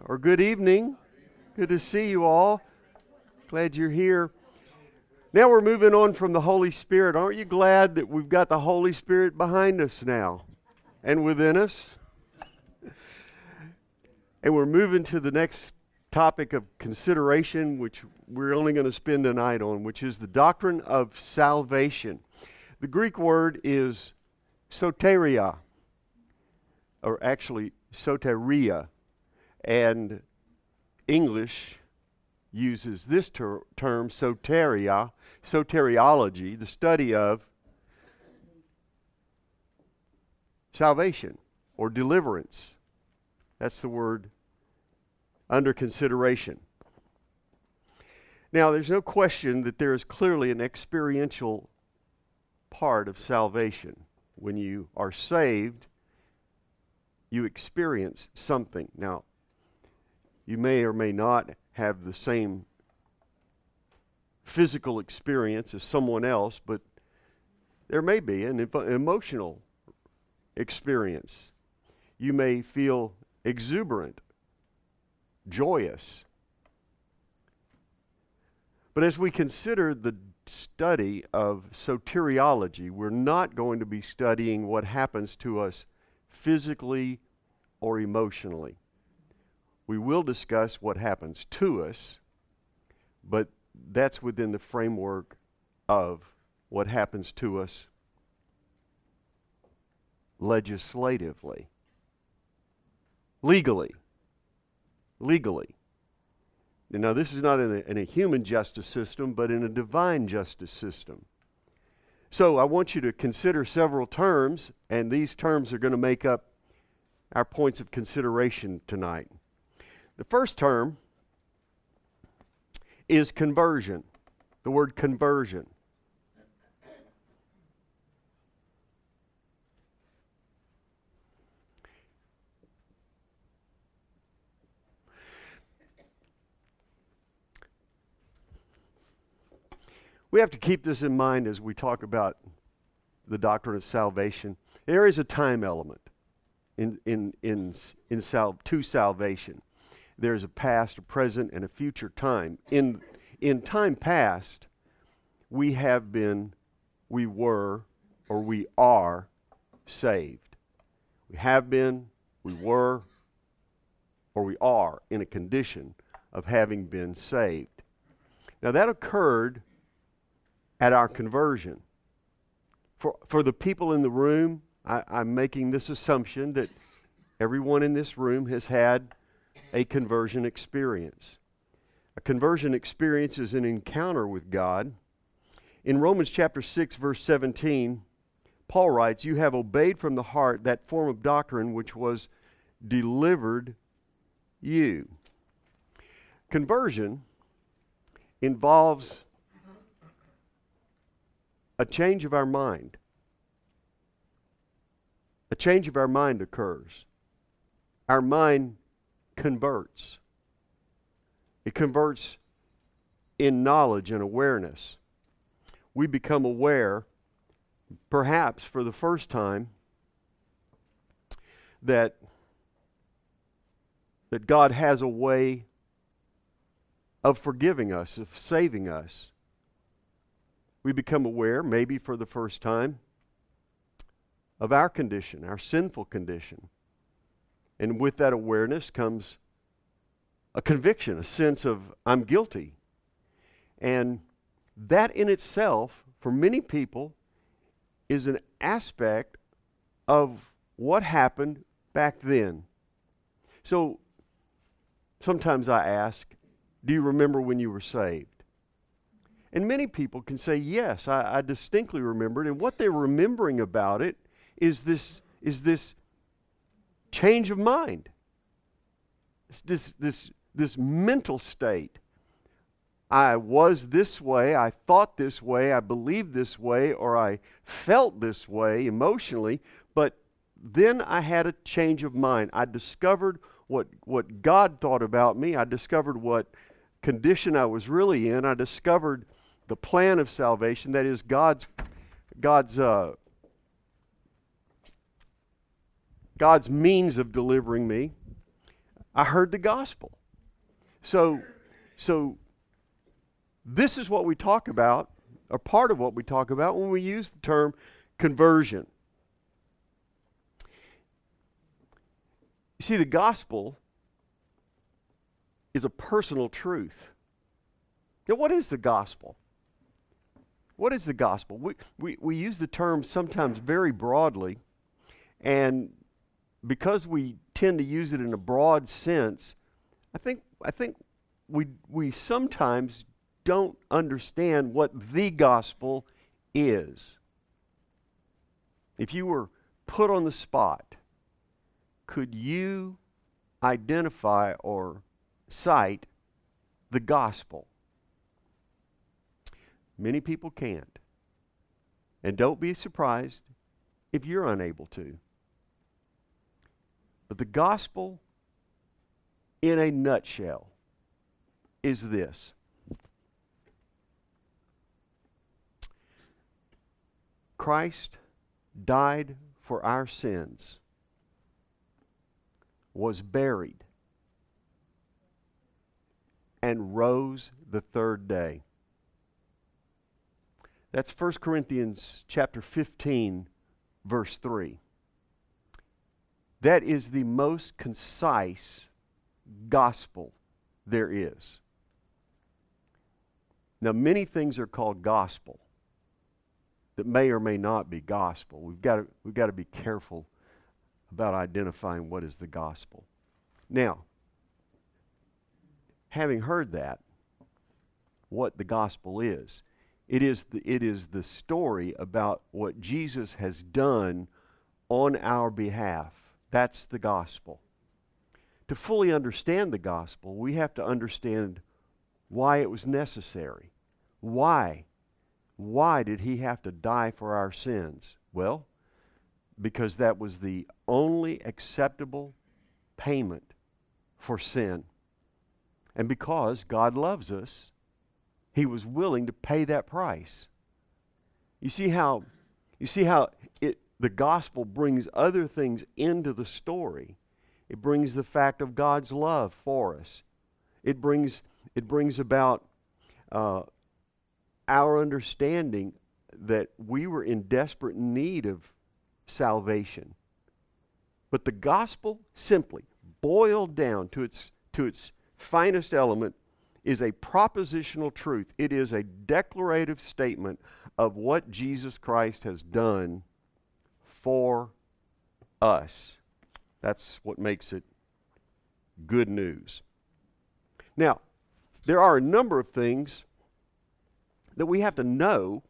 or good evening. Good to see you all. Glad you're here. Now we're moving on from the Holy Spirit. Aren't you glad that we've got the Holy Spirit behind us now and within us? And we're moving to the next topic of consideration, which we're only going to spend the night on, which is the doctrine of salvation. The Greek word is soteria, or actually soteria, and English uses this term soteria, soteriology, the study of salvation or deliverance. That's the word under consideration. Now, there's no question that there is clearly an experiential part of salvation. When you are saved, you experience something. Now, you may or may not have the same physical experience as someone else, but there may be an emotional experience. You may feel exuberant, joyous. But as we consider the study of soteriology, we're not going to be studying what happens to us physically or emotionally. We will discuss what happens to us, but that's within the framework of what happens to us legislatively, legally. Now, this is not in a human justice system, but in a divine justice system. So I want you to consider several terms, and these terms are going to make up our points of consideration tonight. The first term is conversion, the word conversion. We have to keep this in mind as we talk about the doctrine of salvation. There is a time element to salvation. There's a past, a present, and a future time. In time past, we have been, we were, or we are saved. We have been, we were, or we are in a condition of having been saved. Now that occurred at our conversion. For the people in the room, I'm making this assumption that everyone in this room has had a conversion experience. A conversion experience is an encounter with God. In Romans chapter 6, verse 17, Paul writes, "You have obeyed from the heart that form of doctrine which was delivered you." Conversion involves a change of our mind. A change of our mind occurs. Our mind converts. It converts in knowledge and awareness. We become aware, perhaps for the first time, that God has a way of forgiving us, of saving us. We become aware, maybe for the first time, of our condition, our sinful condition. And with that awareness comes a conviction, a sense of, I'm guilty. And that in itself, for many people, is an aspect of what happened back then. So, sometimes I ask, do you remember when you were saved? And many people can say, yes, I distinctly remember it. And what they're remembering about it is this change of mind. This mental state. I was this way, I thought this way, I believed this way, or I felt this way emotionally, but then I had a change of mind. I discovered what God thought about me. I discovered what condition I was really in. I discovered the plan of salvation, that is God's means of delivering me. I heard the gospel. So this is what we talk about, or part of what we talk about when we use the term conversion. You see, the gospel is a personal truth. Now, what is the gospel? What is the gospel? We use the term sometimes very broadly, and because we tend to use it in a broad sense, I think we sometimes don't understand what the gospel is. If you were put on the spot, could you identify or cite the gospel? Many people can't. And don't be surprised if you're unable to. But the gospel, in a nutshell, is this. Christ died for our sins, was buried, and rose the third day. That's 1 Corinthians chapter 15, verse 3. That is the most concise gospel there is. Now, many things are called gospel that may or may not be gospel. We've got to be careful about identifying what is the gospel. Now, having heard that, what the gospel is, it is the story about what Jesus has done on our behalf. That's the gospel. To fully understand the gospel, we have to understand why it was necessary. Why? Why did he have to die for our sins? Well, because that was the only acceptable payment for sin. And because God loves us, he was willing to pay that price. You see how the gospel brings other things into the story. It brings the fact of God's love for us. It brings about our understanding that we were in desperate need of salvation. But the gospel, simply boiled down to its finest element, is a propositional truth. It is a declarative statement of what Jesus Christ has done for us. That's what makes it good news. Now, there are a number of things that we have to know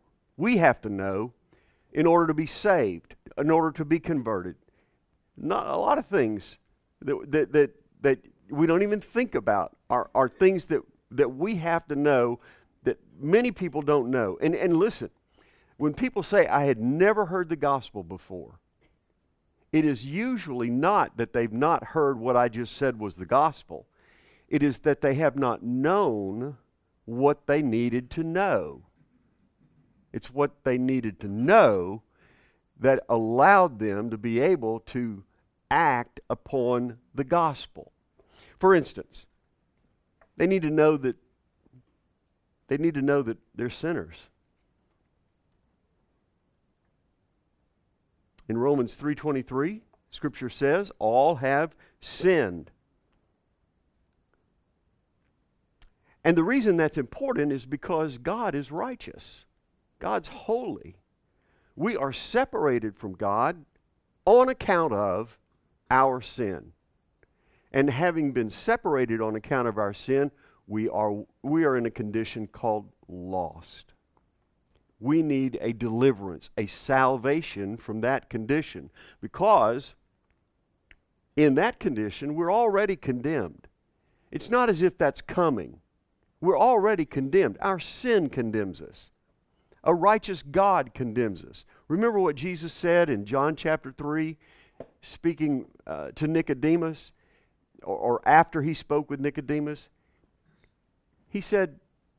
in order to be saved, in order to be converted. Not a lot of things that we don't even think about are things that we have to know that many people don't know. And listen, when people say, I had never heard the gospel before, it is usually not that they've not heard what I just said was the gospel. It is that they have not known what they needed to know. It's what they needed to know that allowed them to be able to act upon the gospel. For instance, they need to know that they're sinners. In Romans 3:23, Scripture says, all have sinned. And the reason that's important is because God is righteous. God's holy. We are separated from God on account of our sin. And having been separated on account of our sin, we are in a condition called lost. We need a deliverance, a salvation from that condition, because in that condition we're already condemned. It's not as if that's coming. We're already condemned. Our sin condemns us. A righteous God condemns us. Remember what Jesus said in John chapter 3, speaking to Nicodemus, or after he spoke with Nicodemus? He said,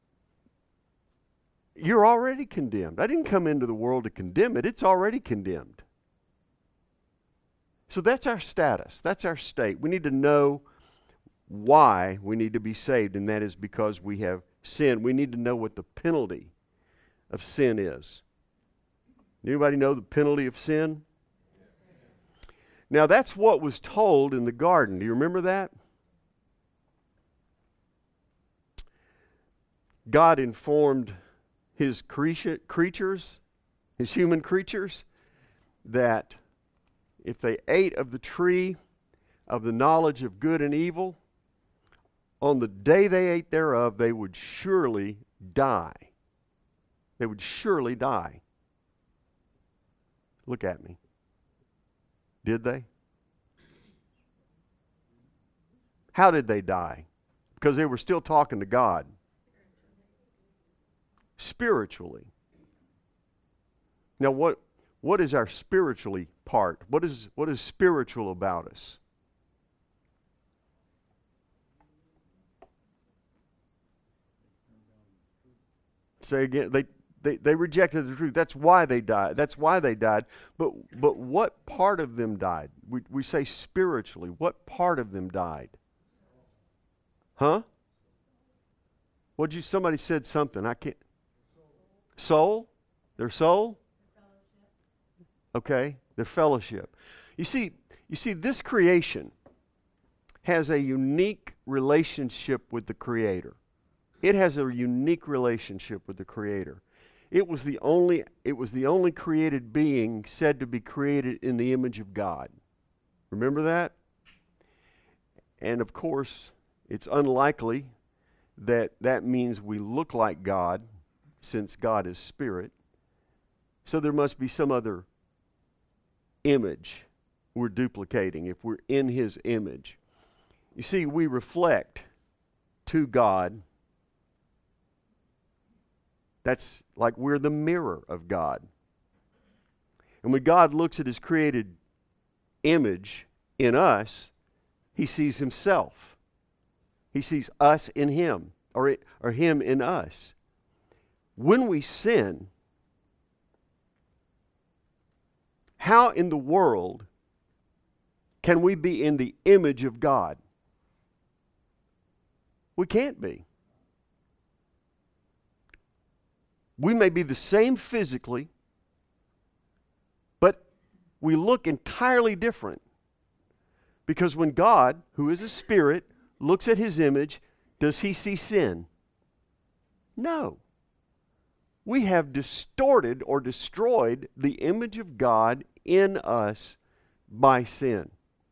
you're already condemned. I didn't come into the world to condemn it. It's already condemned. So that's our status. That's our state. We need to know why we need to be saved, and that is because we have sinned. We need to know what the penalty of sin is. Anybody know the penalty of sin? Now, that's what was told in the garden. Do you remember that? God informed his creatures, his human creatures, that if they ate of the tree of the knowledge of good and evil, on the day they ate thereof, they would surely die. They would surely die. Look at me. Did they? How did they die? Because they were still talking to God. Spiritually. Now what is our spiritually part? What is spiritual about us? Say again, they rejected the truth. That's why they died. That's why they died. But what part of them died? We say spiritually. What part of them died? Huh? Somebody said something. I can't. Soul? Their soul? Okay, their fellowship. You see, this creation has a unique relationship with the Creator. It has a unique relationship with the Creator. It was the only created being said to be created in the image of God. Remember that? And of course, it's unlikely that means we look like God, since God is spirit. So there must be some other image we're duplicating if we're in His image. You see, we reflect to God. That's like we're the mirror of God. And when God looks at His created image in us, He sees Himself. He sees us in Him, or Him in us. When we sin, how in the world can we be in the image of God? We can't be. We may be the same physically, but we look entirely different. Because when God, who is a spirit, looks at His image, does He see sin? No. We have distorted or destroyed the image of God in us by sin.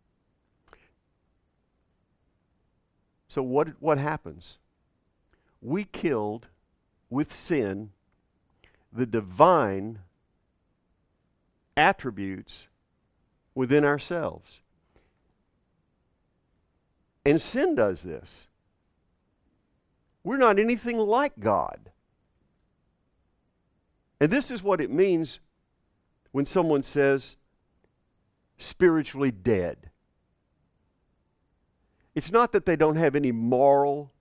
So what happens? We killed with sin the divine attributes within ourselves. And sin does this. We're not anything like God. And this is what it means when someone says spiritually dead. It's not that they don't have any moral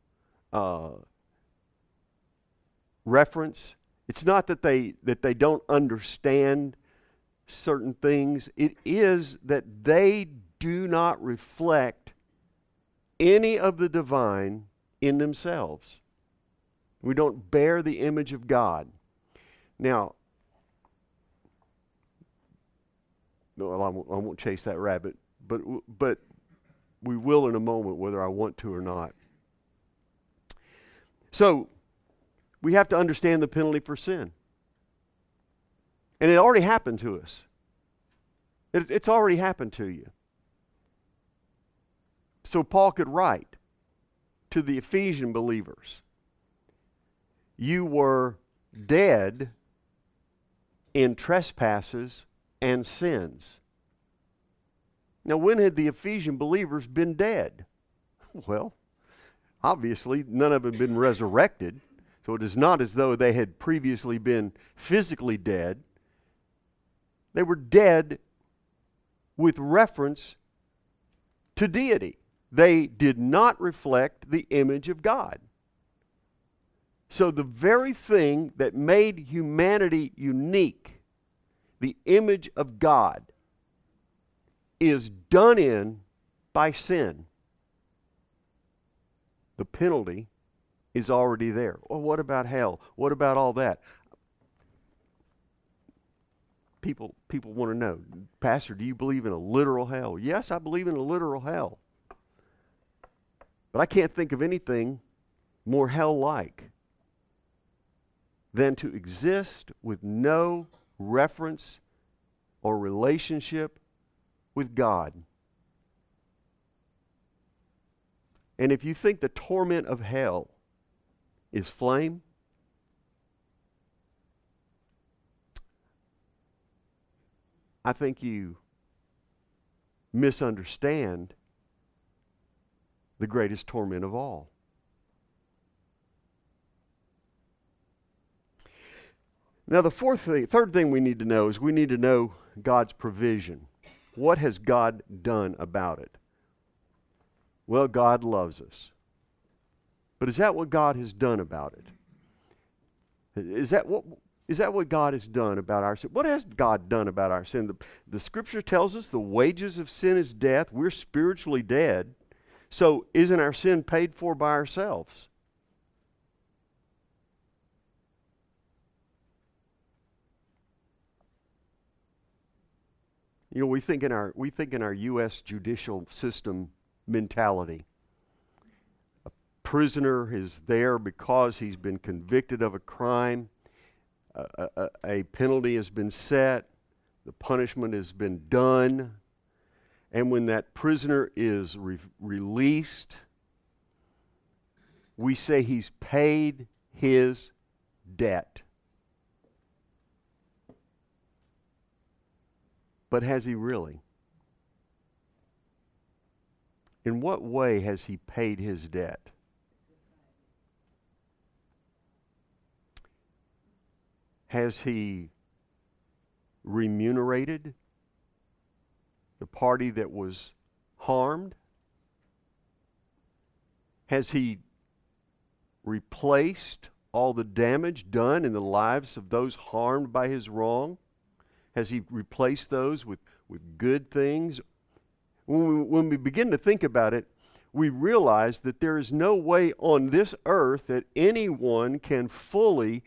reference. It's not that they don't understand certain things. It is that they do not reflect any of the divine in themselves. We don't bear the image of God. Now, no, I won't chase that rabbit, but we will in a moment, whether I want to or not. So, we have to understand the penalty for sin. And it already happened to us. It's already happened to you. So Paul could write to the Ephesian believers, you were dead in trespasses and sins. Now, when had the Ephesian believers been dead? Well, obviously, none of them had been resurrected. So it is not as though they had previously been physically dead. They were dead with reference to deity. They did not reflect the image of God. So the very thing that made humanity unique, the image of God, is done in by sin. The penalty is already there. Well, what about hell? What about all that? People want to know, Pastor, do you believe in a literal hell? Yes, I believe in a literal hell. But I can't think of anything more hell-like than to exist with no reference or relationship with God. And if you think the torment of hell is flame, I think you misunderstand the greatest torment of all. Now, the third thing we need to know is we need to know God's provision. What has God done about it? Well, God loves us. But is that what God has done about it? Is that what God has done about our sin? What has God done about our sin? The Scripture tells us the wages of sin is death. We're spiritually dead. So isn't our sin paid for by ourselves? You know, we think in our U.S. judicial system mentality. A prisoner is there because he's been convicted of a crime. A penalty has been set. The punishment has been done. And when that prisoner is released, we say he's paid his debt. But has he really? In what way has he paid his debt? Has he remunerated the party that was harmed? Has he replaced all the damage done in the lives of those harmed by his wrong? Has he replaced those with good things? When we begin to think about it, we realize that there is no way on this earth that anyone can fully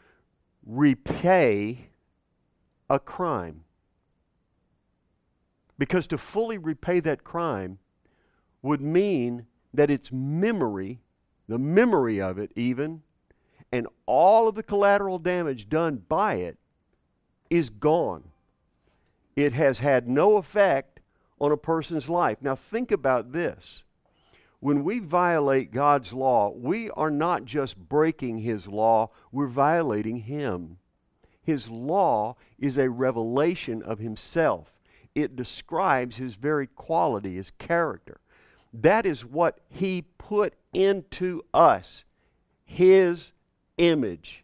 repay a crime. Because to fully repay that crime would mean that its memory, the memory of it even, and all of the collateral damage done by it is gone. It has had no effect on a person's life. Now think about this. When we violate God's law, we are not just breaking His law, we're violating Him. His law is a revelation of Himself. It describes His very quality, His character. That is what He put into us, His image.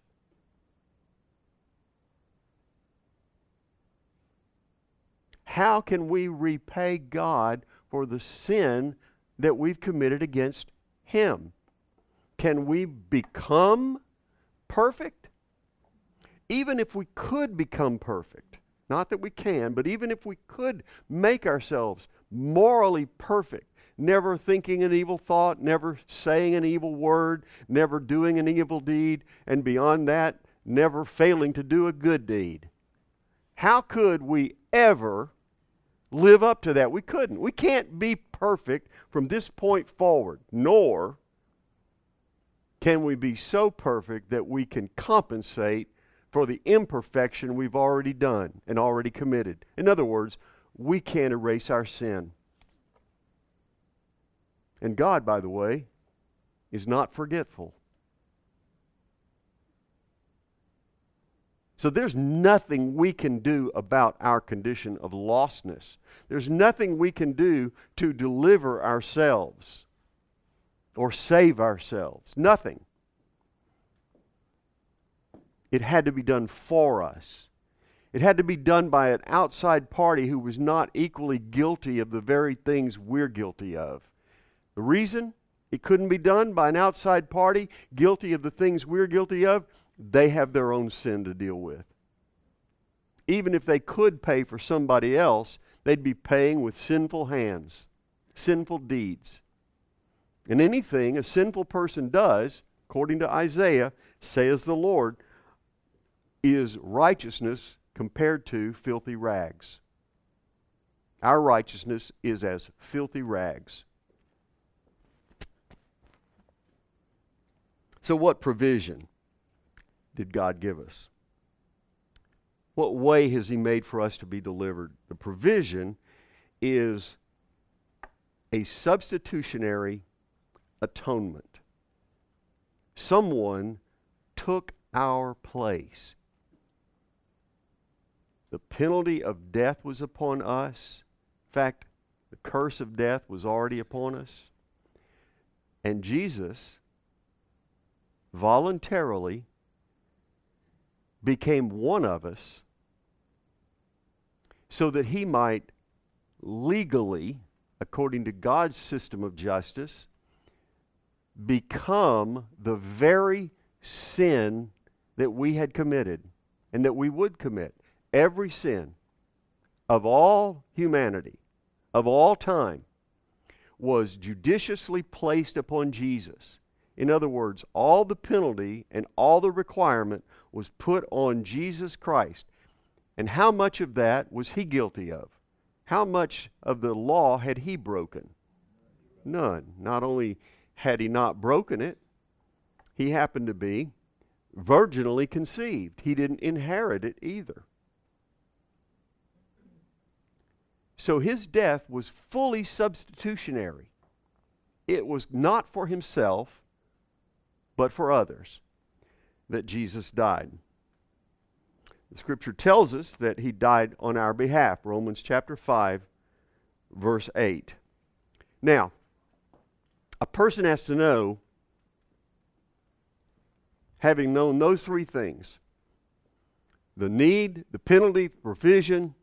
How can we repay God for the sin that we've committed against Him? Can we become perfect? Even if we could become perfect, not that we can, but even if we could make ourselves morally perfect, never thinking an evil thought, never saying an evil word, never doing an evil deed, and beyond that, never failing to do a good deed, how could we ever live up to that? We couldn't. We can't be perfect from this point forward, nor can we be so perfect that we can compensate for the imperfection we've already done and already committed. In other words, we can't erase our sin. And God, by the way, is not forgetful. So there's nothing we can do about our condition of lostness. There's nothing we can do to deliver ourselves or save ourselves. Nothing. It had to be done for us. It had to be done by an outside party who was not equally guilty of the very things we're guilty of. The reason it couldn't be done by an outside party guilty of the things we're guilty of, they have their own sin to deal with. Even if they could pay for somebody else, they'd be paying with sinful hands, sinful deeds. And anything a sinful person does, according to Isaiah, says the Lord, is righteousness compared to filthy rags. Our righteousness is as filthy rags. So what provision did God give us? What way has He made for us to be delivered? The provision is a substitutionary atonement. Someone took our place. The penalty of death was upon us. In fact, the curse of death was already upon us. And Jesus voluntarily became one of us so that He might legally, according to God's system of justice, become the very sin that we had committed and that we would commit. Every sin of all humanity, of all time, was judiciously placed upon Jesus. In other words, all the penalty and all the requirement was put on Jesus Christ. And how much of that was He guilty of? How much of the law had He broken? None. Not only had He not broken it, He happened to be virginally conceived. He didn't inherit it either. So His death was fully substitutionary. It was not for Himself, but for others that Jesus died. The Scripture tells us that He died on our behalf. Romans chapter 5, verse 8. Now, a person has to know, having known those three things, the need, the penalty, the provision,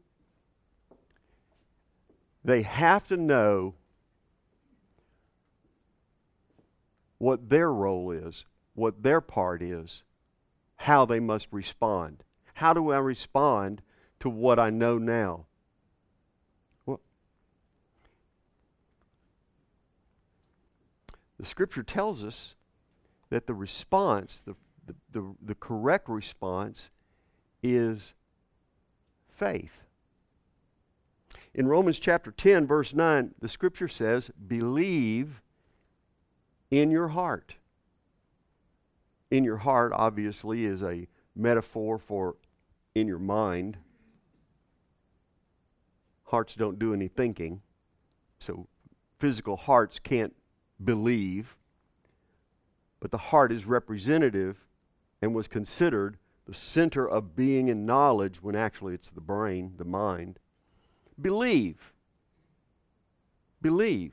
they have to know what their role is, what their part is, how they must respond. How do I respond to what I know now? Well, the Scripture tells us that the response, the correct response, is faith. In Romans chapter 10, verse 9, the Scripture says, believe in your heart. In your heart, obviously, is a metaphor for in your mind. Hearts don't do any thinking, so physical hearts can't believe. But the heart is representative and was considered the center of being and knowledge when actually it's the brain, the mind. Believe. Believe.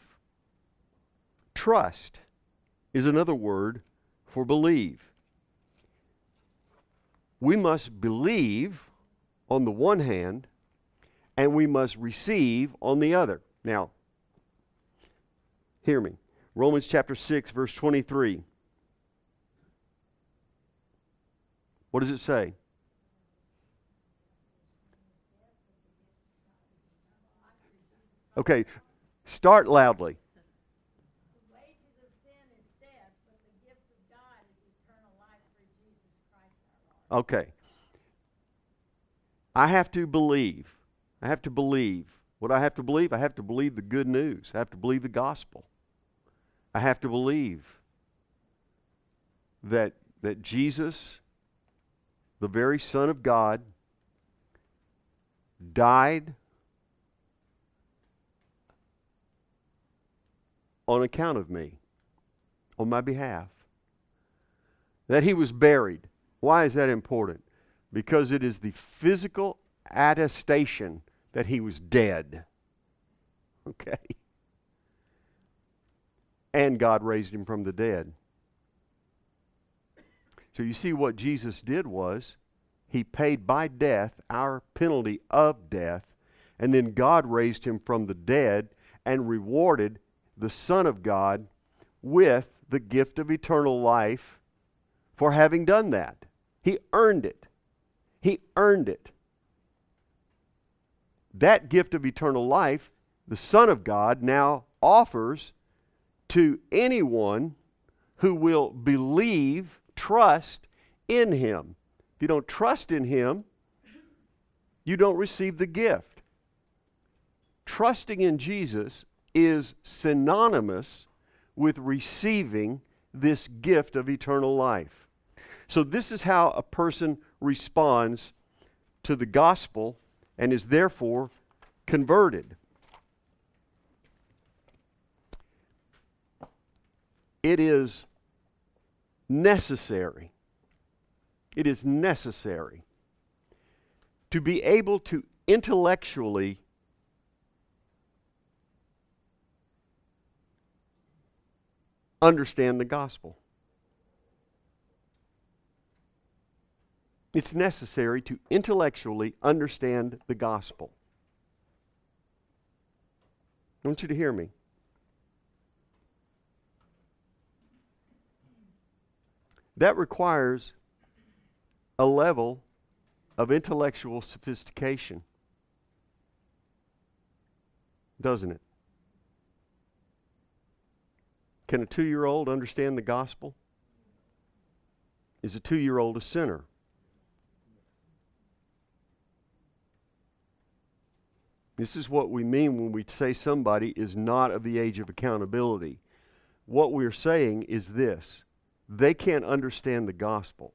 Trust is another word for believe. We must believe on the one hand, and we must receive on the other. Now, hear me. Romans chapter 6, verse 23. What does it say? Okay, start loudly. The wages of sin is death, but the gift of God is eternal life through Jesus Christ our Lord. Okay. I have to believe. I have to believe. What do I have to believe? I have to believe the good news. I have to believe the gospel. I have to believe that Jesus, the very Son of God, died on account of me, on my behalf. That He was buried. Why is that important? Because it is the physical attestation that He was dead. Okay? And God raised Him from the dead. So you see what Jesus did was, He paid by death our penalty of death, and then God raised Him from the dead and rewarded the Son of God with the gift of eternal life for having done that. He earned it. He earned it. That gift of eternal life, the Son of God now offers to anyone who will believe, trust in him. If you don't trust in him, you don't receive the gift. Trusting in Jesus is synonymous with receiving this gift of eternal life. So this is how a person responds to the gospel and is therefore converted. It is necessary. It is necessary to be able to intellectually understand the gospel. It's necessary to intellectually understand the gospel. I want you to hear me. That requires a level of intellectual sophistication, doesn't it? Can a 2-year-old understand the gospel? Is a 2-year-old a sinner? This is what we mean when we say somebody is not of the age of accountability. What we're saying is this: they can't understand the gospel.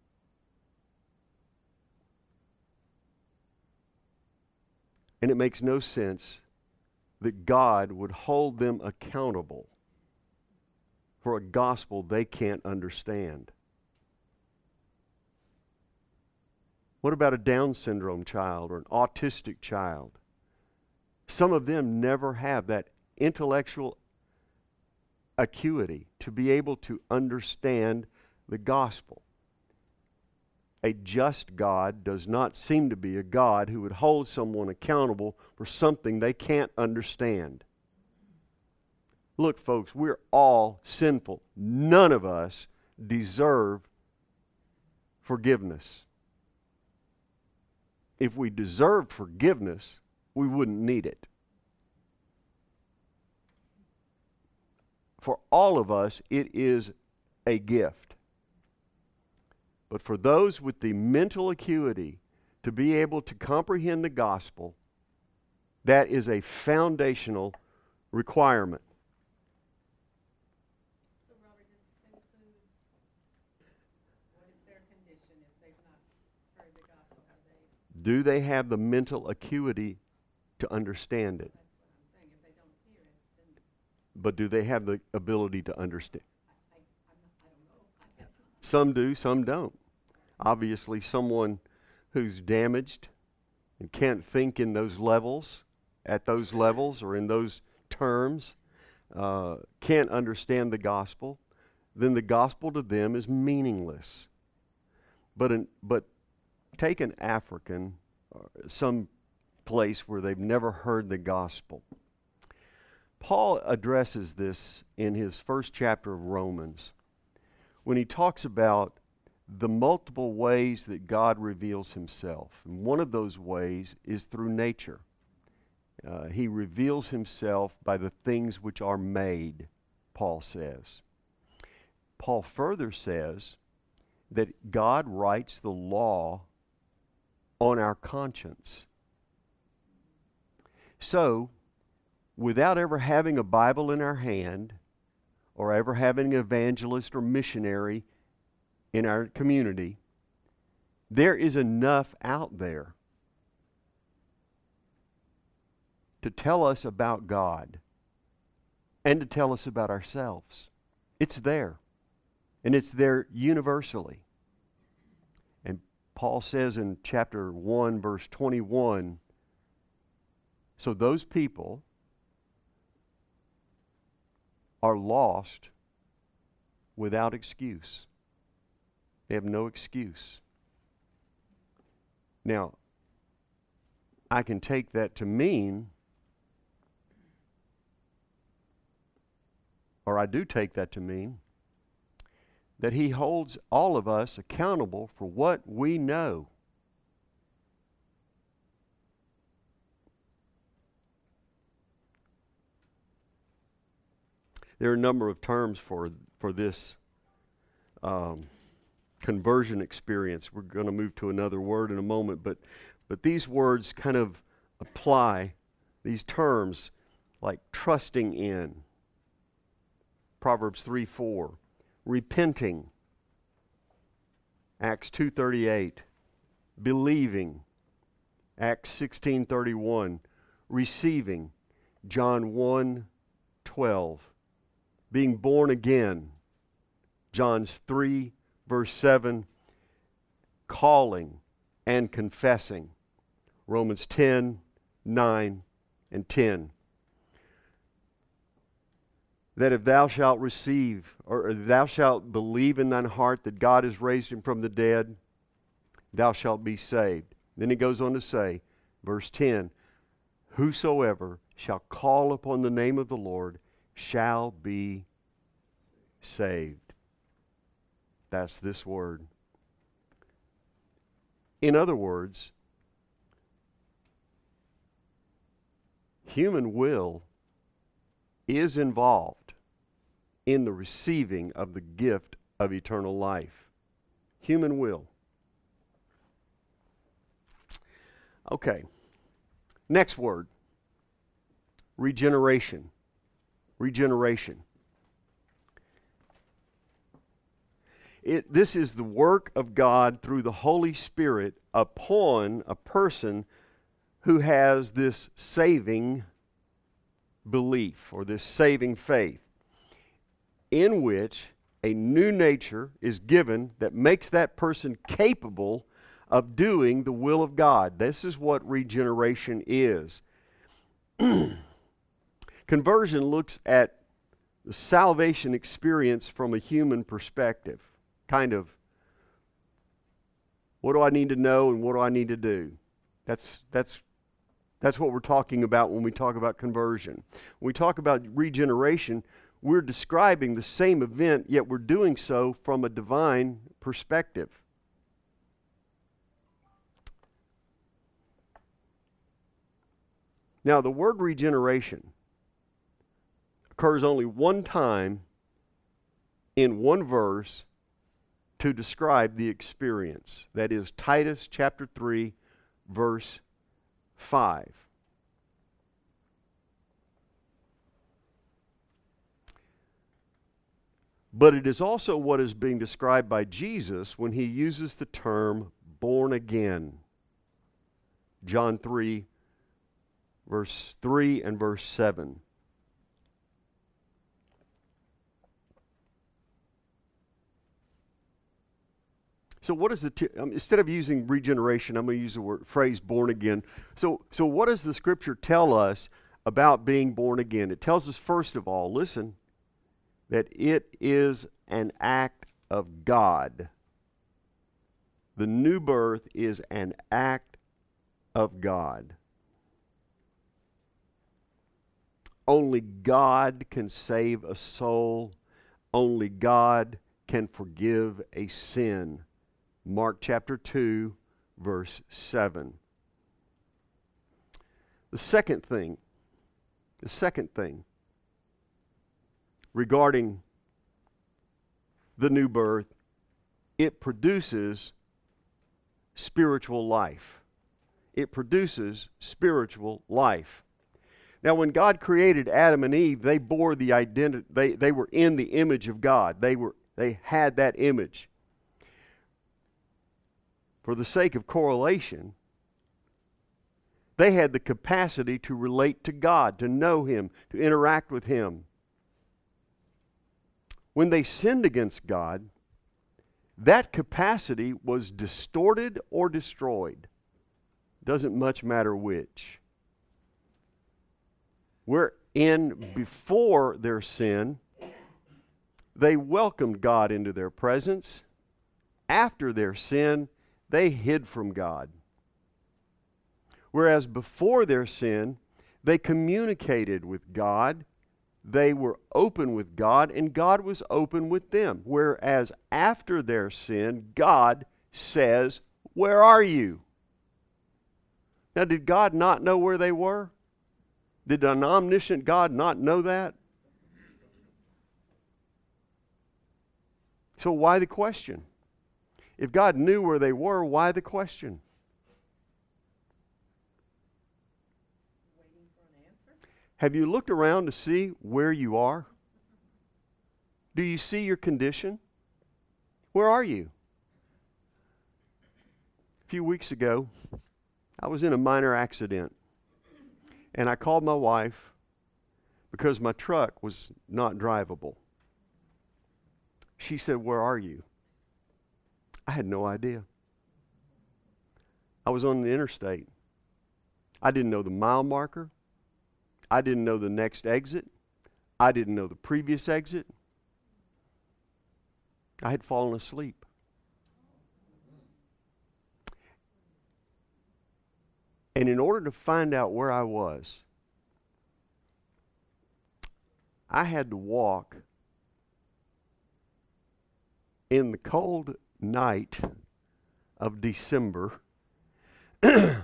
And it makes no sense that God would hold them accountable for a gospel they can't understand. What about a Down syndrome child or an autistic child? Some of them never have that intellectual acuity to be able to understand the gospel. A just God does not seem to be a God who would hold someone accountable for something they can't understand. Look, folks, we're all sinful. None of us deserve forgiveness. If we deserved forgiveness, we wouldn't need it. For all of us, it is a gift. But for those with the mental acuity to be able to comprehend the gospel, that is a foundational requirement. So, Robert, does this include what is their condition if they've not heard the gospel? Do they have the mental acuity to understand it? That's what I'm saying. If they don't hear it, then But do they have the ability to understand? I don't know. I guess not. Some do, some don't. Obviously, someone who's damaged and can't think in those levels, at those levels or in those terms, can't understand the gospel, then the gospel to them is meaningless. But take an African, some place where they've never heard the gospel. Paul addresses this in his first chapter of Romans when he talks about the multiple ways that God reveals himself. And one of those ways is through nature. He reveals himself by the things which are made, Paul says. Paul further says that God writes the law on our conscience. So, without ever having a Bible in our hand, or ever having an evangelist or missionary in our community, there is enough out there to tell us about God and to tell us about ourselves. It's there. And it's there universally. And Paul says in chapter 1, verse 21, so those people are lost without excuse. They have no excuse. Now, I can take that to mean, or I do take that to mean, that he holds all of us accountable for what we know. There are a number of terms for this conversion experience. We're going to move to another word in a moment, but these words kind of apply, these terms, like trusting in, Proverbs 3:4, repenting, Acts 2:38, believing, Acts 16:31, receiving, John 1:12, being born again, John 3 verse 7, calling and confessing, Romans 10:9 and 10. That if thou shalt receive, or thou shalt believe in thine heart that God has raised him from the dead, thou shalt be saved. Then he goes on to say, verse 10, whosoever shall call upon the name of the Lord shall be saved. That's this word. In other words, human will is involved in the receiving of the gift of eternal life. Human will. Okay. Next word. Regeneration. Regeneration. This is the work of God through the Holy Spirit upon a person who has this saving belief or this saving faith, in which a new nature is given that makes that person capable of doing the will of God. This is what regeneration is. Conversion looks at the salvation experience from a human perspective. Kind of, what do I need to know and what do I need to do? That's what we're talking about when we talk about conversion. When we talk about regeneration, we're describing the same event, yet we're doing so from a divine perspective. Now, the word regeneration occurs only one time in one verse to describe the experience. That is Titus chapter 3, verse 5. But it is also what is being described by Jesus when he uses the term born again. John 3, verse 3 and verse 7. So what is instead of using regeneration, I'm going to use the phrase born again. So what does the Scripture tell us about being born again? It tells us, first of all, listen, that it is an act of God. The new birth is an act of God. Only God can save a soul. Only God can forgive a sin. Mark chapter 2, verse 7. The second thing regarding the new birth, it produces spiritual life. It produces spiritual life. Now, when God created Adam and Eve, they bore the identity. They were in the image of God. They had that image. For the sake of correlation, they had the capacity to relate to God, to know Him, to interact with Him. When they sinned against God, that capacity was distorted or destroyed. Doesn't much matter which. Before their sin, they welcomed God into their presence. After their sin, they hid from God. Whereas before their sin, they communicated with God, they were open with God, and God was open with them. Whereas after their sin, God says, "Where are you?" Now, did God not know where they were? Did an omniscient God not know that? So why the question? If God knew where they were, why the question? Waiting for an answer? Have you looked around to see where you are? Do you see your condition? Where are you? A few weeks ago, I was in a minor accident, and I called my wife because my truck was not drivable. She said, "Where are you?" I had no idea. I was on the interstate. I didn't know the mile marker. I didn't know the next exit. I didn't know the previous exit. I had fallen asleep. And in order to find out where I was, I had to walk in the cold night of December at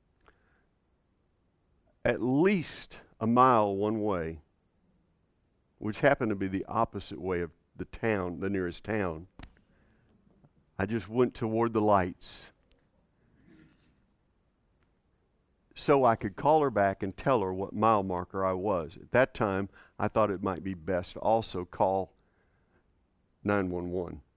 least a mile one way, which happened to be the opposite way of the town, the nearest town. I just went toward the lights so I could call her back and tell her what mile marker I was. At that time, I thought it might be best to also call 911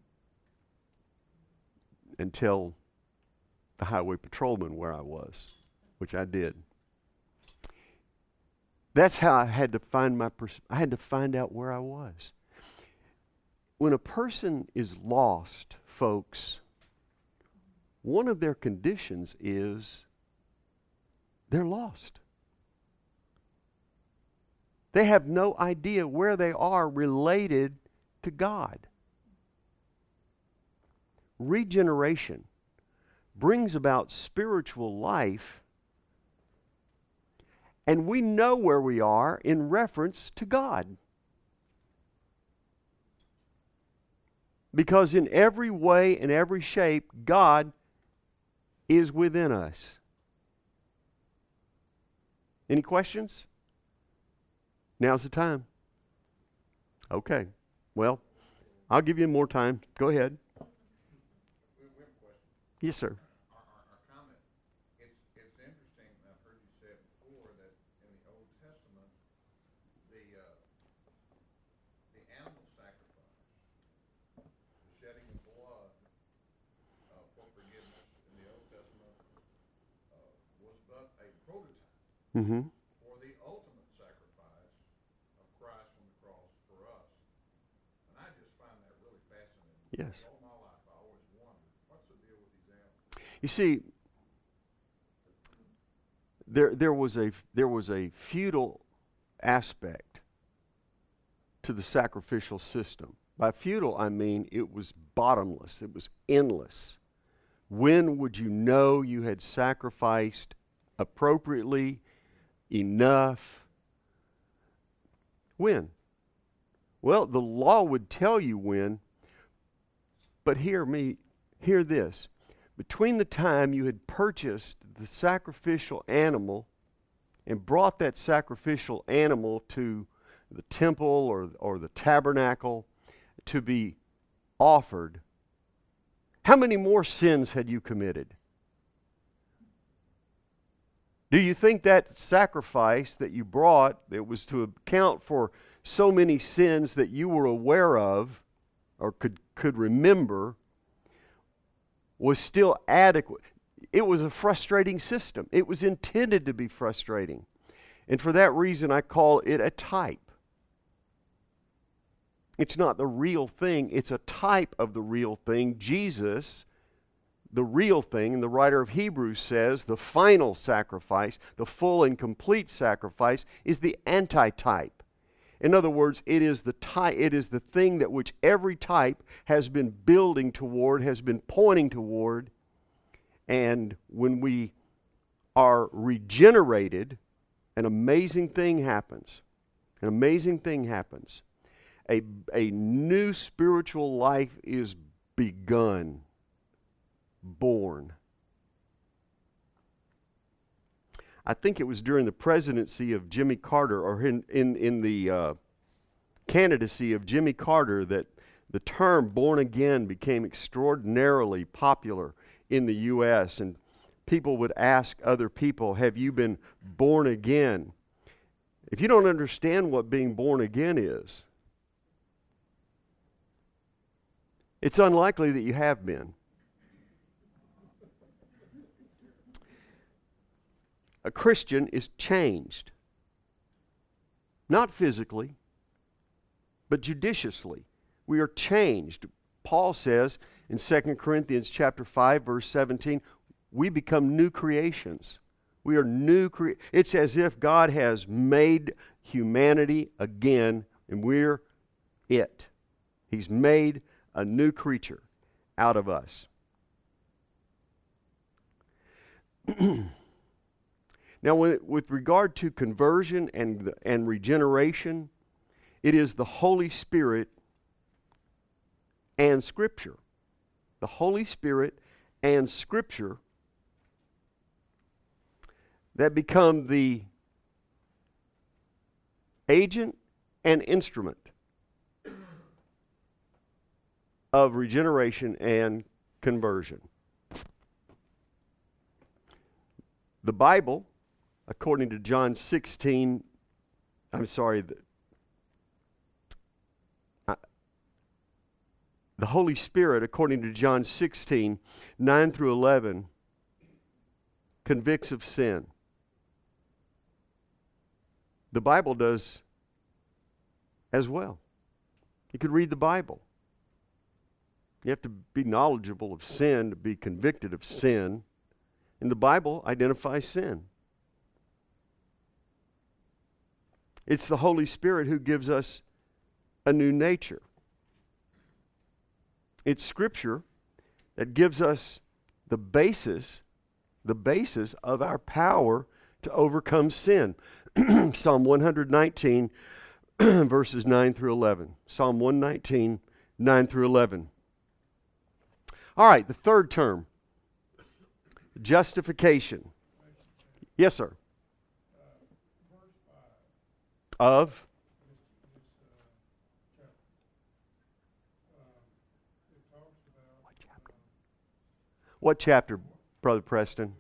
and tell the highway patrolman where I was, which I did. That's how I had to find I had to find out where I was. When a person is lost, folks, one of their conditions is they're lost. They have no idea where they are related to God. Regeneration brings about spiritual life, and we know where we are in reference to God. Because in every way and every shape, God is within us. Any questions? Now's the time. Okay. Well, I'll give you more time. Go ahead. We have a question. Yes, sir. Our comment, it's interesting, and I've heard you say it before, that in the Old Testament, the animal sacrifice, the shedding of blood for forgiveness in the Old Testament was but a prototype Mm-hmm. for the ultimate sacrifice of Christ on the cross for us. And I just find that really fascinating. Yes. All my life I always wondered, what's the deal with these animals? You see, there was a feudal aspect to the sacrificial system. By feudal, I mean it was bottomless. It was endless. When would you know you had sacrificed appropriately, enough? When? Well, the law would tell you when, but hear this. Between the time you had purchased the sacrificial animal and brought that sacrificial animal to the temple or the tabernacle to be offered, how many more sins had you committed? Do you think that sacrifice that you brought, that was to account for so many sins that you were aware of or could remember, was still adequate? It was a frustrating system. It was intended to be frustrating. And for that reason, I call it a type. It's not the real thing. It's a type of the real thing. Jesus, the real thing, and the writer of Hebrews says the final sacrifice, the full and complete sacrifice, is the antitype. In other words, it is the type, it is the thing that which every type has been building toward, has been pointing toward. And when we are regenerated, an amazing thing happens. An amazing thing happens. A new spiritual life is begun. Born. I think it was during the presidency of Jimmy Carter, or in the candidacy of Jimmy Carter, that The term born again became extraordinarily popular in the U.S., and people would ask other people, have you been born again? If you don't understand what being born again is, it's unlikely that you have been. A Christian is changed. Not physically, but judiciously. We are changed. Paul says in 2 Corinthians chapter 5, verse 17, we become new creations. We are it's as if God has made humanity again, and we're it. He's made a new creature out of us. Now, with regard to conversion and regeneration, it is the Holy Spirit and Scripture. The Holy Spirit and Scripture that become the agent and instrument of regeneration and conversion. The Bible, according to John 16, the Holy Spirit, according to John 16, 9 through 11, convicts of sin. The Bible does as well. You could read the Bible. You have to be knowledgeable of sin to be convicted of sin. And the Bible identifies sin. It's the Holy Spirit who gives us a new nature. It's Scripture that gives us the basis of our power to overcome sin. Psalm 119, verses 9 through 11. Psalm 119, 9 through 11. All right, the third term, justification. Yes, sir. Of? What chapter, Brother Preston?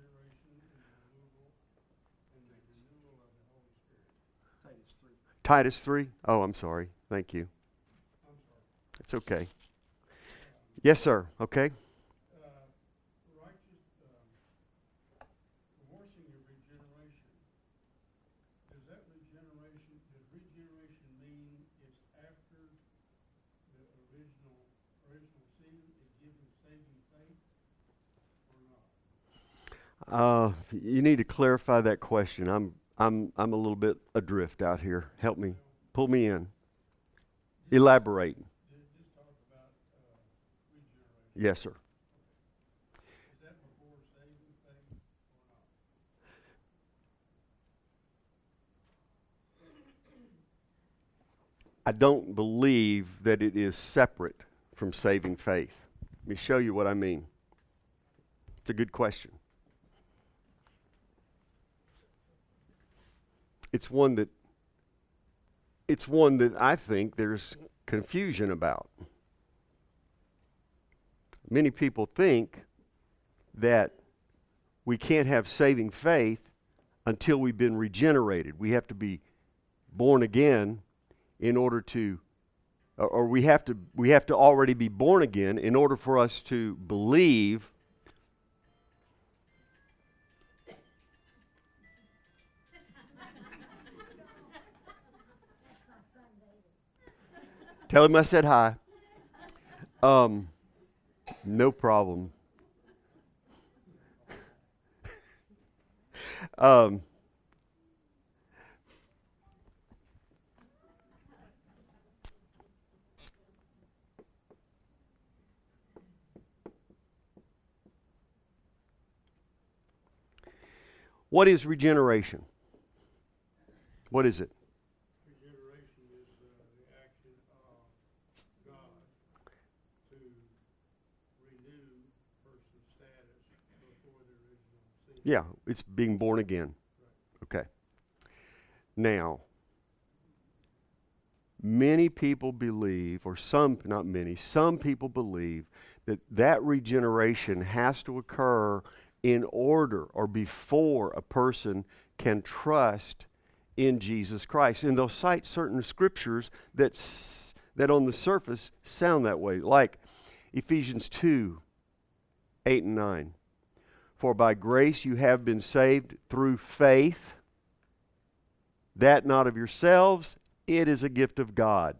Titus 3? Oh, I'm sorry. Thank you. It's okay. Yes, sir. Okay. You need to clarify that question. I'm a little bit adrift out here. Help me. Pull me in. Elaborate. Yes, sir. I don't believe that it is separate from saving faith. Let me show you what I mean. It's a good question. It's one that I think there's confusion about. Many people think that we can't have saving faith until we've been regenerated. We have to be born again in order to, or we have to already be born again in order for us to believe Tell him I said hi. No problem. What is regeneration? What is it? Regeneration is the action of God to renew a person's status before the original sin. Yeah, it's being born again. Okay. Now, Many people believe, or some, not many, some people believe that that regeneration has to occur in order or before a person can trust in Jesus Christ. And they'll cite certain scriptures that on the surface sound that way, like Ephesians 2, 8 and 9. For by grace you have been saved through faith, that not of yourselves, it is a gift of God.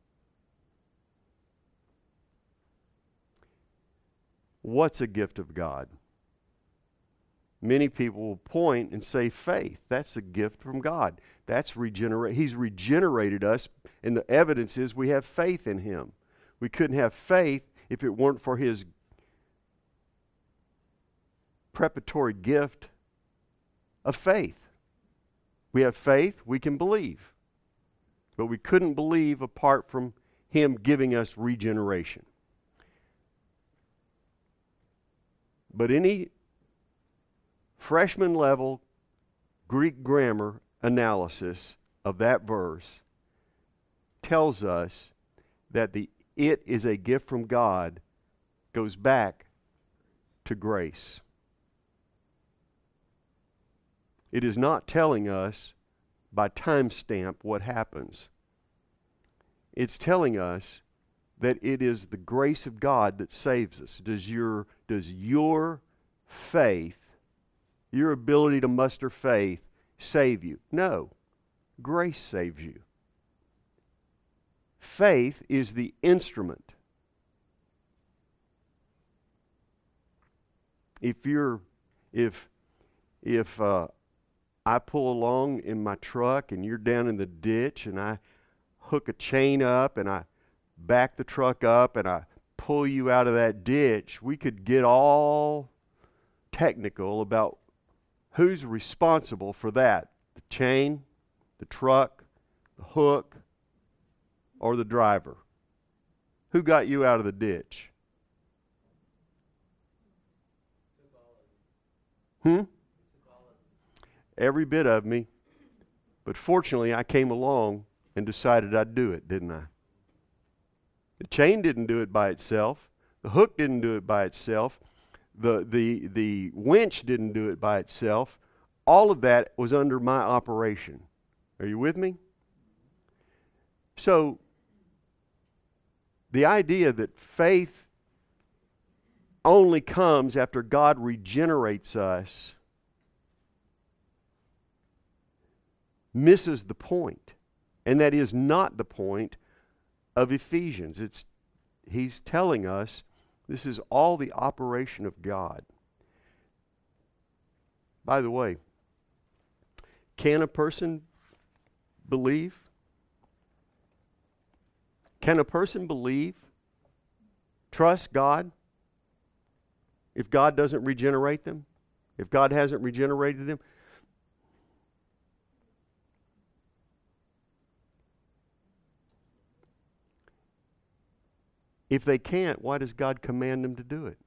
What's a gift of God? Many people will point and say faith. That's a gift from God. That's He's regenerated us, and the evidence is we have faith in Him. We couldn't have faith if it weren't for His preparatory gift of faith. We have faith, we can believe. But we couldn't believe apart from Him giving us regeneration. But any freshman level Greek grammar analysis of that verse tells us that it is a gift from God goes back to grace. It is not telling us by timestamp what happens. It's telling us that it is the grace of God that saves us. Does your faith, your ability to muster faith, save you? No. Grace saves you. Faith is the instrument. If I pull along in my truck and you're down in the ditch and I hook a chain up and I back the truck up and I pull you out of that ditch, we could get all technical about who's responsible for that. The chain, the truck, the hook, or the driver. Who got you out of the ditch? Every bit of me. But fortunately, I came along and decided I'd do it, didn't I? The chain didn't do it by itself. The hook didn't do it by itself. The winch didn't do it by itself. All of that was under my operation. Are you with me? So, the idea that faith only comes after God regenerates us misses the point. And that is not the point of Ephesians. He's telling us this is all the operation of God. By the way, can a person believe? Can a person believe, trust God, if God doesn't regenerate them? If God hasn't regenerated them? If they can't, why does God command them to do it?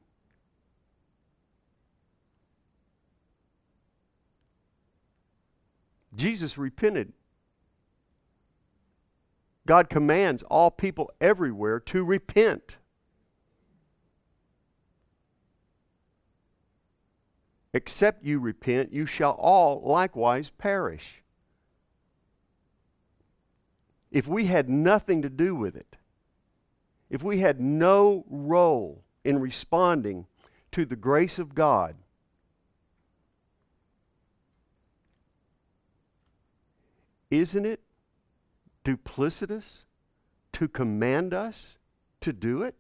Jesus repented. God commands all people everywhere to repent. Except you repent, you shall all likewise perish. If we had nothing to do with it, if we had no role in responding to the grace of God, isn't it duplicitous to command us to do it?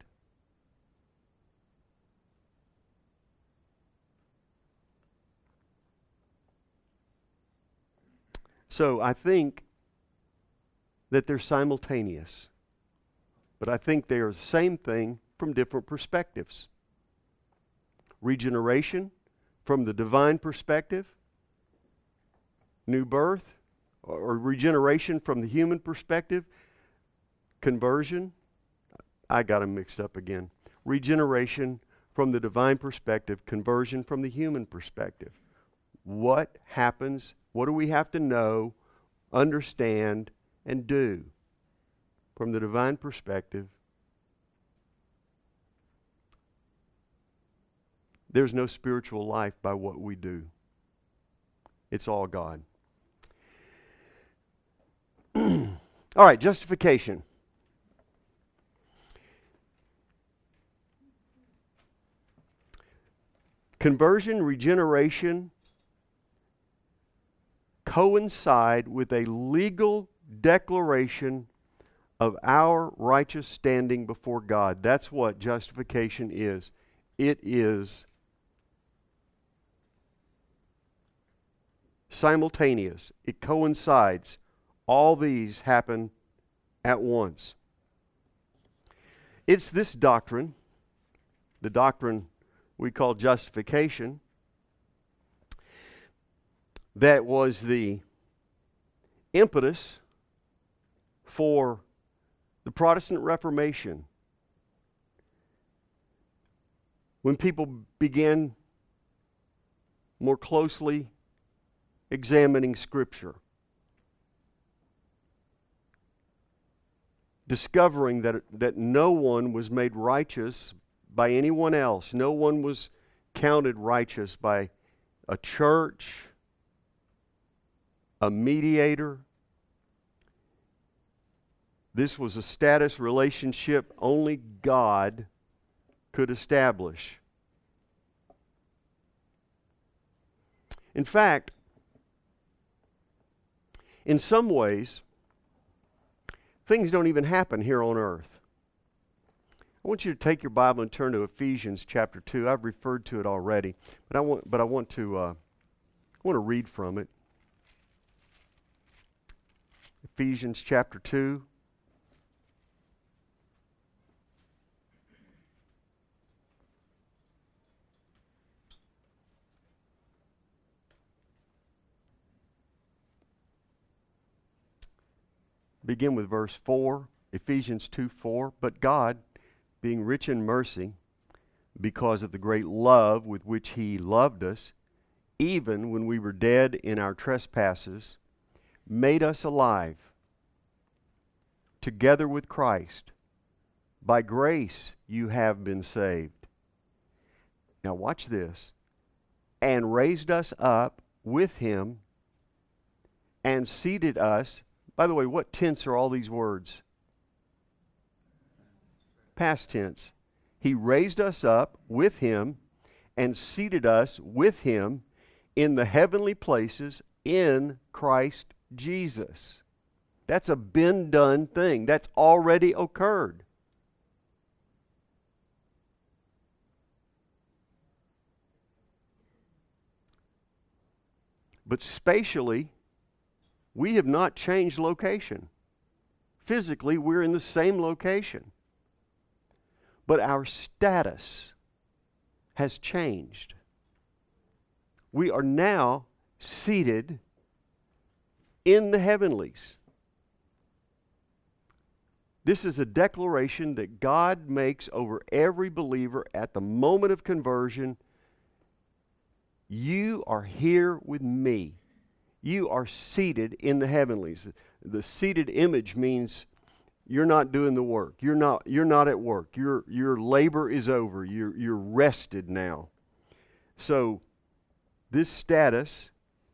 So I think that they're simultaneous. But I think they are the same thing from different perspectives. Regeneration from the divine perspective, new birth, or regeneration from the human perspective, conversion. I got them mixed up again. Regeneration from the divine perspective, conversion from the human perspective. What happens? What do we have to know, understand, and do? from the divine perspective, there's no spiritual life by what we do. It's all God. All right, justification. Conversion, regeneration coincide with a legal declaration of our righteous standing before God. That's what justification is. It is simultaneous. It coincides. All these happen at once. It's this doctrine, the doctrine we call justification, that was the impetus for the Protestant Reformation. When people began more closely examining Scripture, discovering that no one was made righteous by anyone else. No one was counted righteous by a church, a mediator. This was a status relationship only God could establish. In fact, in some ways, things don't even happen here on earth. I want you to take your Bible and turn to Ephesians chapter 2. I've referred to it already, but I want to read from it. Ephesians chapter 2. Begin with verse 4, Ephesians 2:4. But God, being rich in mercy, because of the great love with which He loved us, even when we were dead in our trespasses, made us alive together with Christ. By grace you have been saved. Now watch this. And raised us up with Him and seated us. By the way, what tense are all these words? Past tense. He raised us up with Him and seated us with Him in the heavenly places in Christ Jesus. That's a been done thing. That's already occurred. But spatially, we have not changed location. Physically, we're in the same location. But our status has changed. We are now seated in the heavenlies. This is a declaration that God makes over every believer at the moment of conversion. You are here with me. You are seated in the heavenlies. The seated image means you're not doing the work. You're not at work. Your labor is over. You're rested now. So this status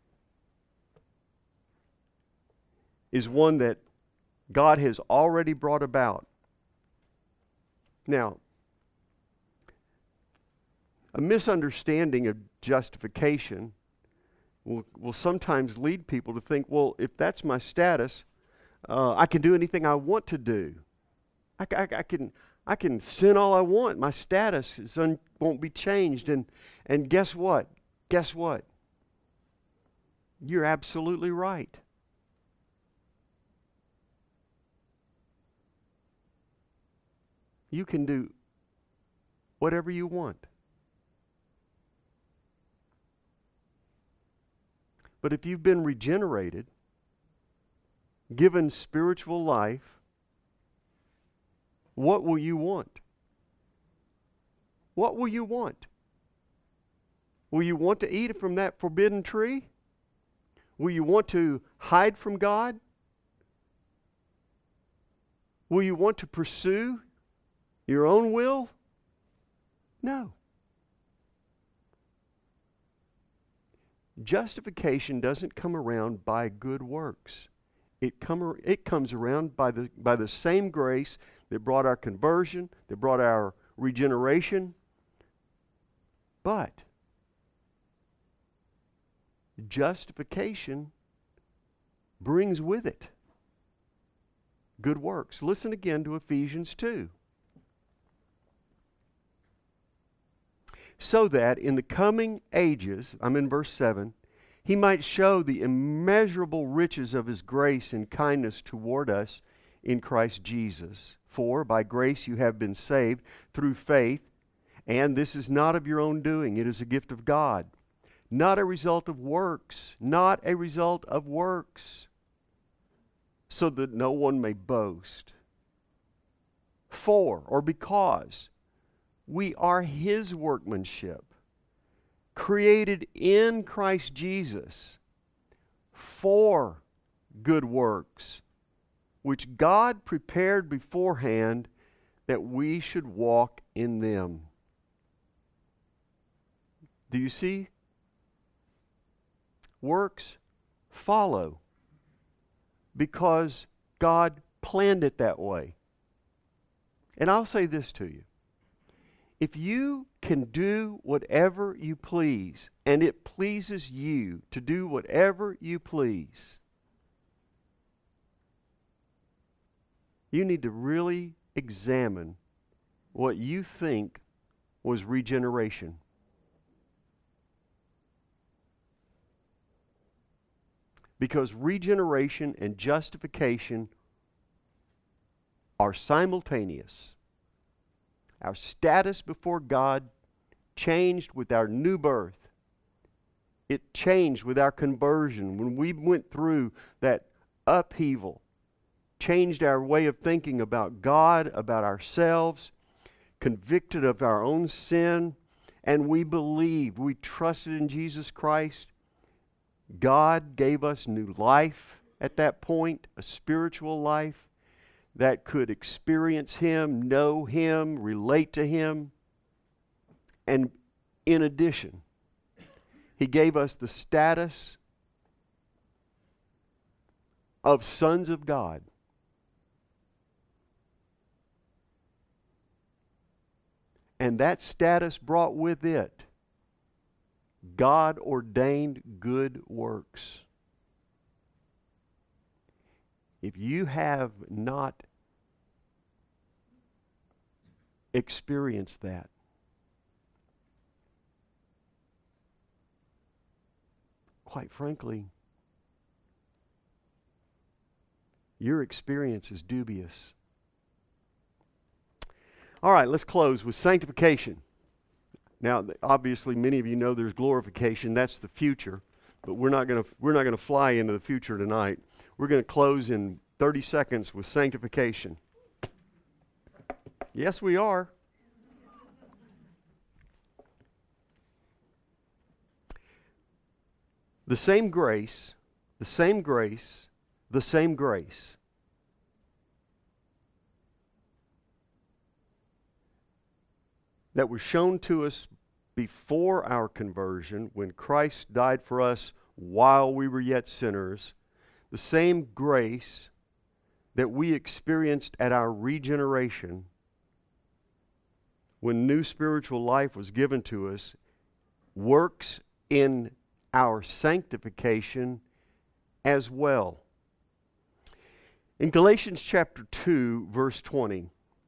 is one that God has already brought about. Now, a misunderstanding of justification will sometimes lead people to think, well, if that's my status, I can do anything I want to do. I can sin all I want. My status won't be changed. And guess what? Guess what? You're absolutely right. You can do whatever you want. But if you've been regenerated, given spiritual life, what will you want? What will you want? Will you want to eat from that forbidden tree? Will you want to hide from God? Will you want to pursue your own will? No. Justification doesn't come around by good works. It comes around by the same grace that brought our conversion, that brought our regeneration. But justification brings with it good works. Listen again to Ephesians 2. So that in the coming ages, I'm in verse 7, He might show the immeasurable riches of His grace and kindness toward us in Christ Jesus. For by grace you have been saved through faith, and this is not of your own doing, it is a gift of God. Not a result of works, not a result of works, so that no one may boast. For, or because, we are His workmanship, created in Christ Jesus for good works, which God prepared beforehand that we should walk in them. Do you see? Works follow because God planned it that way. And I'll say this to you. If you can do whatever you please, and it pleases you to do whatever you please, you need to really examine what you think was regeneration. Because regeneration and justification are simultaneous. Our status before God changed with our new birth. It changed with our conversion. When we went through that upheaval, changed our way of thinking about God, about ourselves, convicted of our own sin, and we believed, we trusted in Jesus Christ. God gave us new life at that point, a spiritual life that could experience Him, know Him, relate to Him. And in addition, He gave us the status of sons of God. And that status brought with it God-ordained good works. If you have not experienced that, quite frankly, your experience is dubious. All right, let's close with sanctification. Now, obviously, many of you know there's glorification. That's the future, but we're not going to fly into the future tonight. We're going to close in 30 seconds with sanctification. Yes, we are. The same grace, the same grace, the same grace that was shown to us before our conversion when Christ died for us while we were yet sinners, the same grace that we experienced at our regeneration when new spiritual life was given to us, works in our sanctification as well. In Galatians chapter 2, verse 20,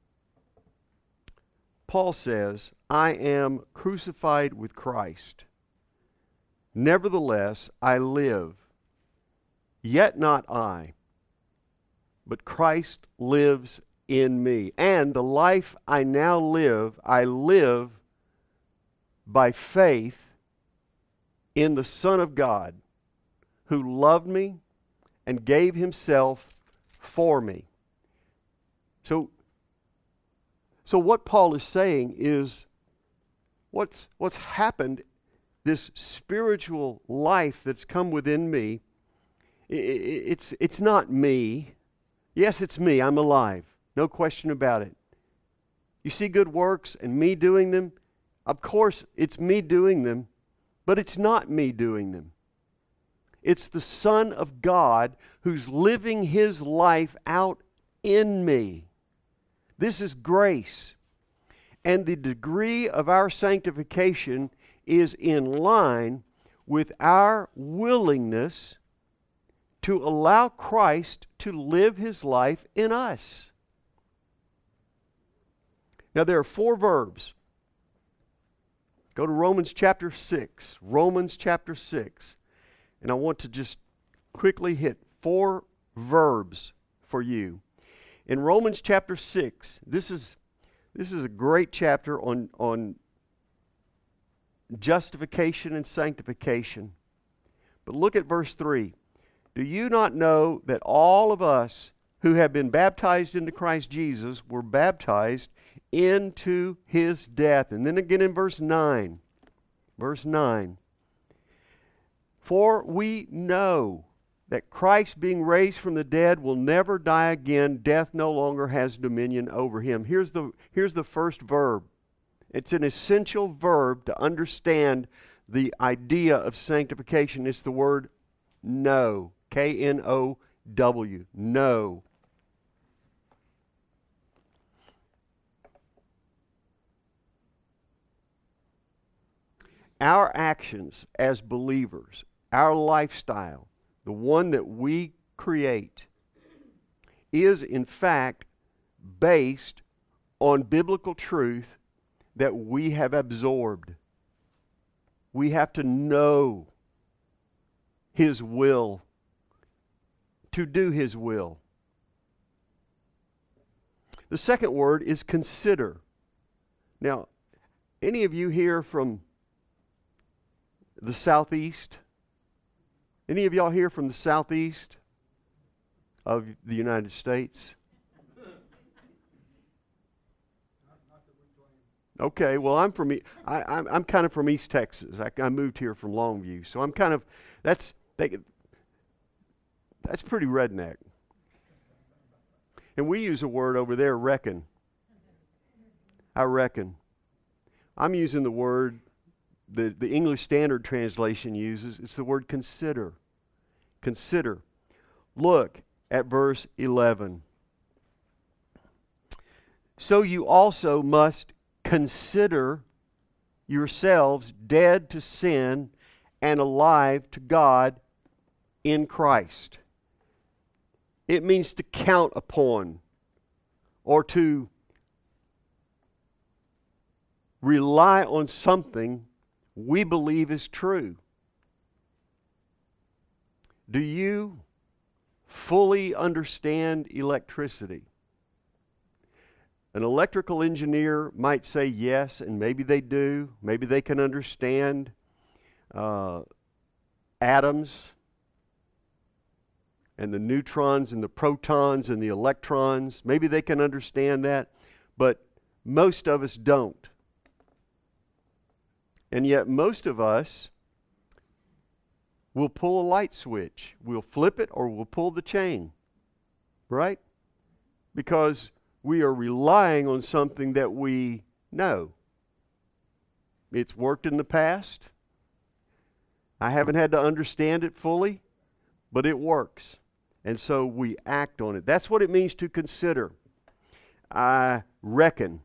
Paul says, I am crucified with Christ. Nevertheless, I live, yet not I, but Christ lives in me. And the life I now live, I live by faith in the Son of God, who loved me and gave Himself for me. So what Paul is saying is what's happened, this spiritual life that's come within me, it's not me. Yes, it's me. I'm alive. No question about it. You see good works and me doing them? Of course, it's me doing them, but it's not me doing them. It's the Son of God who's living His life out in me. This is grace. And the degree of our sanctification is in line with our willingness to allow Christ to live His life in us. Now there are 4 verbs. Go to Romans chapter 6. Romans chapter 6. And I want to just quickly hit 4 verbs for you. In Romans chapter 6, this is a great chapter on justification and sanctification. But look at verse 3. Do you not know that all of us who have been baptized into Christ Jesus were baptized into His death? And then again in verse 9. Verse 9. For we know that Christ, being raised from the dead, will never die again. Death no longer has dominion over Him. Here's the first verb. It's an essential verb to understand the idea of sanctification. It's the word know. K-N-O-W. Know. Our actions as believers, our lifestyle, the one that we create, is in fact based on biblical truth that we have absorbed. We have to know His will, to do His will. The second word is consider. Now, any of you here from the southeast? Any of y'all here from the southeast of the United States? Okay, well, I'm kind of from East Texas. I moved here from Longview, so I'm kind of that's pretty redneck. And we use a word over there, reckon. I reckon. I'm using the word the English Standard Translation uses. It's the word consider. Consider. Look at verse 11. So you also must consider yourselves dead to sin and alive to God in Christ. It means to count upon or to rely on something we believe is true. Do you fully understand electricity? An electrical engineer might say yes, and maybe they do. Maybe they can understand atoms and the neutrons and the protons and the electrons. Maybe they can understand that, but most of us don't. And yet most of us will pull a light switch. We'll flip it or we'll pull the chain. Right? Because we are relying on something that we know. It's worked in the past. I haven't had to understand it fully, but it works. And so we act on it. That's what it means to consider. I reckon.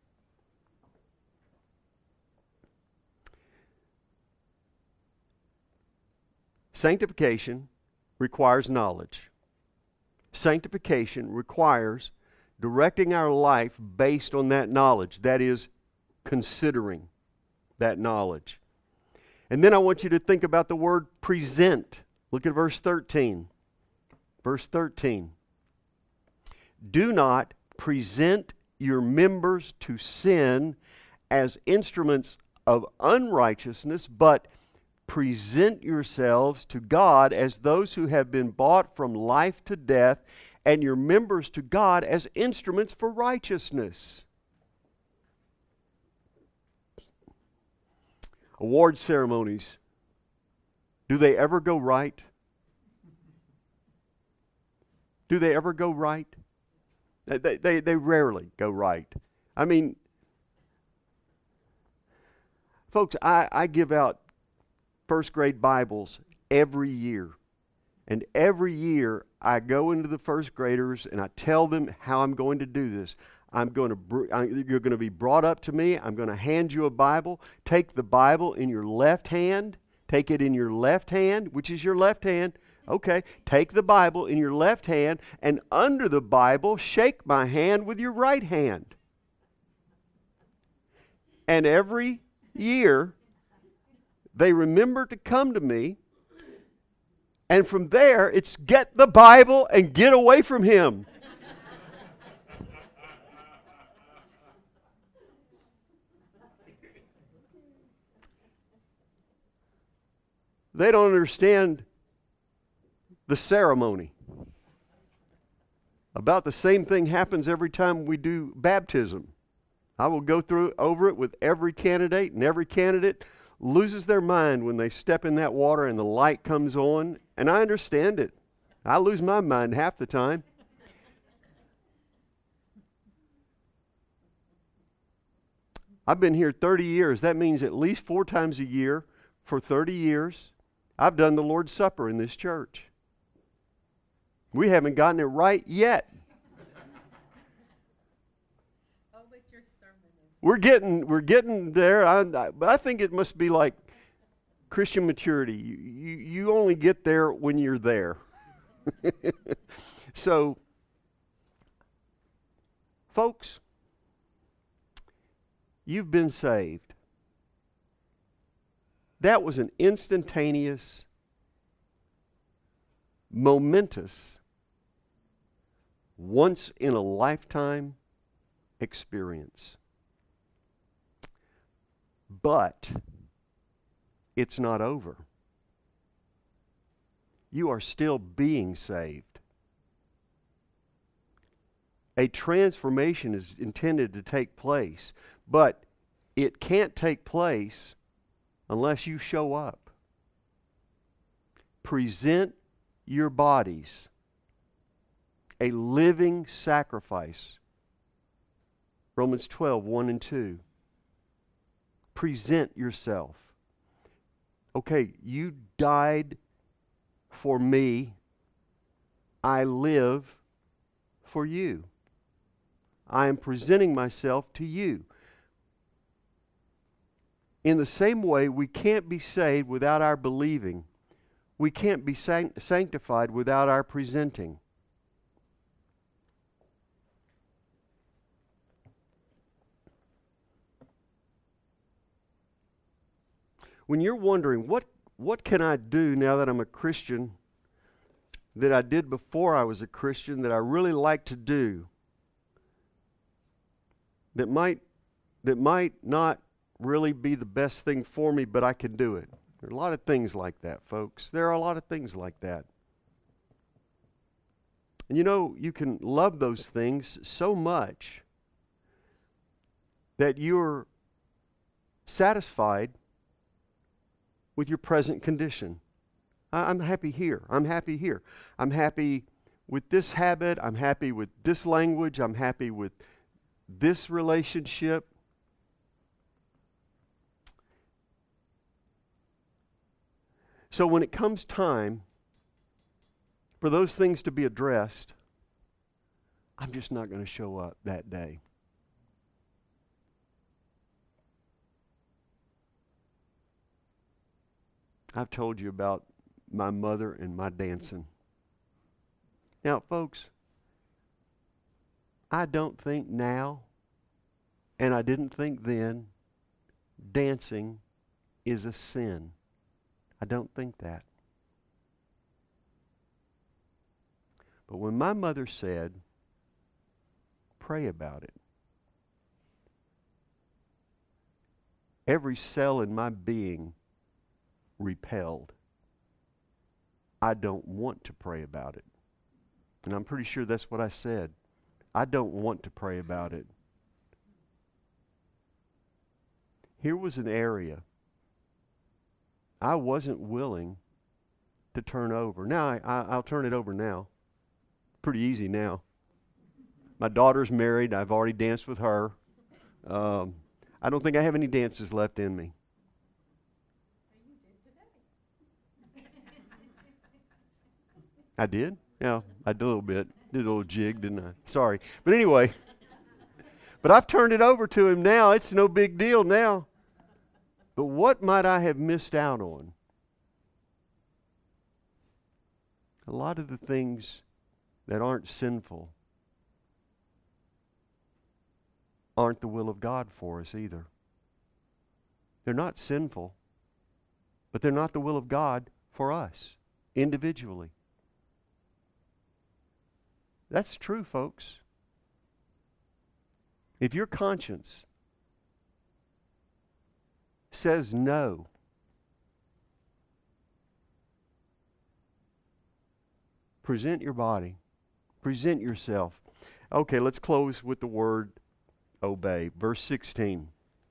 Sanctification requires knowledge. Sanctification requires directing our life based on that knowledge. That is, considering that knowledge. And then I want you to think about the word present. Look at verse 13. Verse 13. Do not present your members to sin as instruments of unrighteousness, but present yourselves to God as those who have been bought from life to death, and your members to God as instruments for righteousness. Award ceremonies, do they ever go right? Do they ever go right? They rarely go right. I mean, folks, I give out first grade Bibles every year. And every year I go into the first graders and I tell them how I'm going to do this. You're going to be brought up to me. I'm going to hand you a Bible. Take the Bible in your left hand. Take it in your left hand, which is your left hand. Okay, take the Bible in your left hand, and under the Bible, shake my hand with your right hand. And every year, they remember to come to me, and from there, it's get the Bible and get away from him. They don't understand the ceremony. About the same thing happens every time we do baptism. I will go over it with every candidate, and every candidate loses their mind when they step in that water and the light comes on, and I understand it. I lose my mind half the time. I've been here 30 years. That means at least 4 times a year for 30 years, I've done the Lord's Supper in this church. We haven't gotten it right yet. Oh, but your sermon is... We're getting there. But I think it must be like Christian maturity. You only get there when you're there. So, folks, you've been saved. That was an instantaneous, momentous, once in a lifetime experience. But it's not over. You are still being saved. A transformation is intended to take place, but it can't take place unless you show up. Present your bodies a living sacrifice. Romans 12, 1 and 2. Present yourself. Okay, you died for me. I live for you. I am presenting myself to you. In the same way, we can't be saved without our believing. We can't be sanctified without our presenting. When you're wondering, what can I do now that I'm a Christian that I did before I was a Christian that I really like to do that might not really be the best thing for me, but I can do it. There are a lot of things like that, folks. There are a lot of things like that. And you know, you can love those things so much that you're satisfied with your present condition. I'm happy here. I'm happy here. I'm happy with this habit. I'm happy with this language. I'm happy with this relationship. So when it comes time for those things to be addressed, I'm just not going to show up that day. I've told you about my mother and my dancing. Now, folks, I don't think now, and I didn't think then, dancing is a sin. I don't think that. But when my mother said, pray about it, every cell in my being repelled. I don't want to pray about it. And I'm pretty sure that's what I said. I don't want to pray about it. Here was an area I wasn't willing to turn over. Now, I'll turn it over now. Pretty easy now. My daughter's married. I've already danced with her. I don't think I have any dances left in me. You did today. I did? Yeah, I did a little bit. Did a little jig, didn't I? Sorry. But anyway, but I've turned it over to him now. It's no big deal now. But what might I have missed out on? A lot of the things that aren't sinful aren't the will of God for us either. They're not sinful, but they're not the will of God for us individually. That's true, folks. If your conscience says no, present your body. Present yourself. Okay, let's close with the word obey. Verse 16.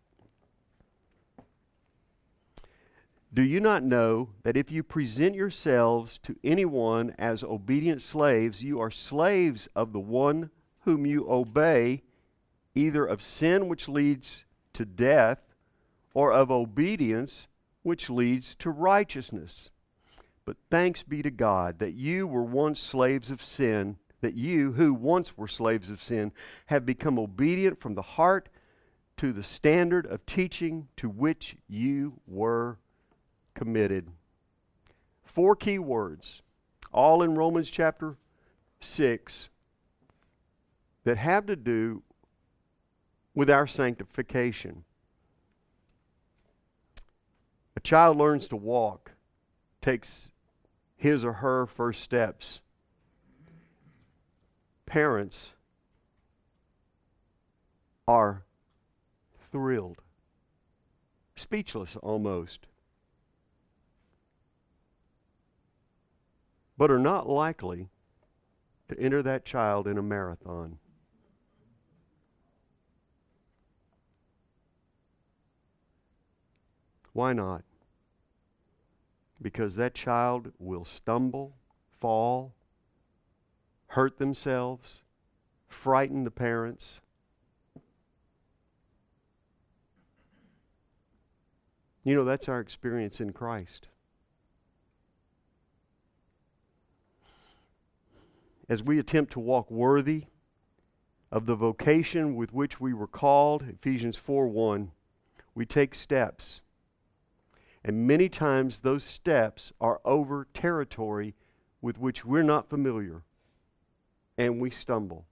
Do you not know that if you present yourselves to anyone as obedient slaves, you are slaves of the one whom you obey, either of sin which leads to death, or of obedience which leads to righteousness? But thanks be to God that you were once slaves of sin, that you, who once were slaves of sin, have become obedient from the heart to the standard of teaching to which you were committed. 4 key words, all in Romans chapter 6, that have to do with our sanctification. A child learns to walk, takes his or her first steps. Parents are thrilled, speechless almost, but are not likely to enter that child in a marathon. Why not? Because that child will stumble, fall, hurt themselves, frighten the parents. You know, that's our experience in Christ. As we attempt to walk worthy of the vocation with which we were called, Ephesians 4:1, we take steps. And many times those steps are over territory with which we're not familiar, and we stumble.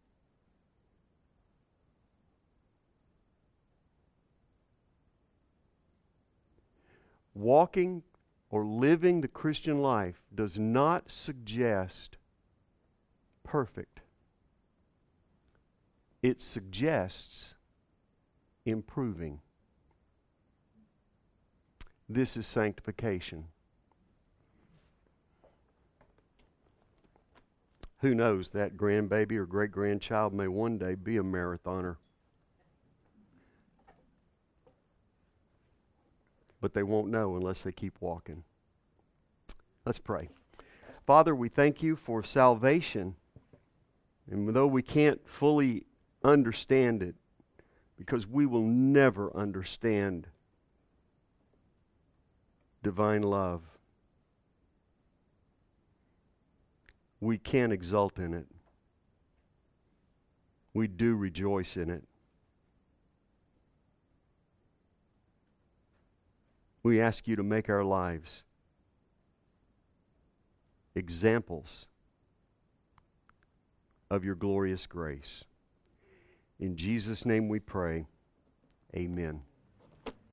Walking or living the Christian life does not suggest perfect. It suggests improving. This is sanctification. Who knows, that grandbaby or great-grandchild may one day be a marathoner. But they won't know unless they keep walking. Let's pray. Father, we thank you for salvation. And though we can't fully understand it, because we will never understand divine love, we can exult in it. We do rejoice in it. We ask you to make our lives examples of your glorious grace. In Jesus' name we pray. Amen.